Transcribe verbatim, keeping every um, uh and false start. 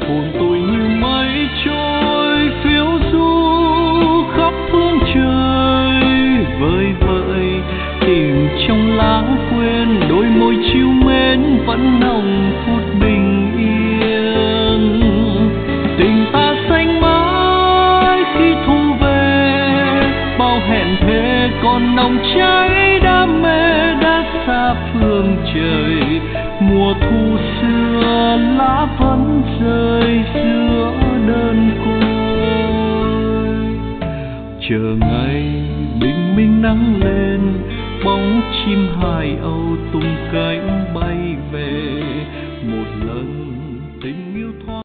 hồn tôi như mây trôi phiêu du khắp phương trời, vơi vợi tìm trong lãng quên đôi môi chiêu mến vẫn nồng phút bình yên. Tình ta xanh mãi khi thu về, bao hẹn thề còn nồng cháy đam mê đã xa phương trời. Mùa thu xưa lá vẫn rơi giữa đơn côi, chờ ngày bình minh nắng lên, bóng chim hải âu tung cánh bay về. Một lần